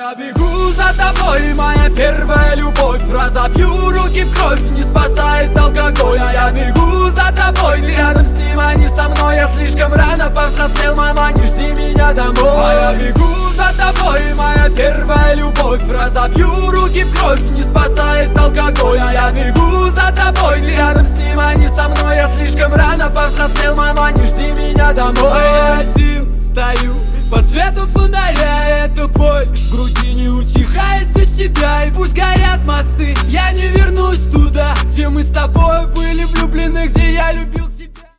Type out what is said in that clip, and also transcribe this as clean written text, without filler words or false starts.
Я бегу за тобой, моя первая любовь. Разобью руки в кровь, не спасает алкоголь. А я бегу за тобой, ты рядом с ним, а не со мной. Я слишком рано повзрослел, мама, не жди меня домой. А я бегу за тобой, моя первая любовь. Разобью руки в кровь, не спасает алкоголь. А я бегу за тобой, ты рядом с ним, а не со мной. Я слишком рано повзрослел, мама, не жди меня домой. А я один стою под светом фонаря, эта боль в груди не утихает без тебя. И пусть горят мосты, я не вернусь туда, где мы с тобой были влюблены, где я любил тебя.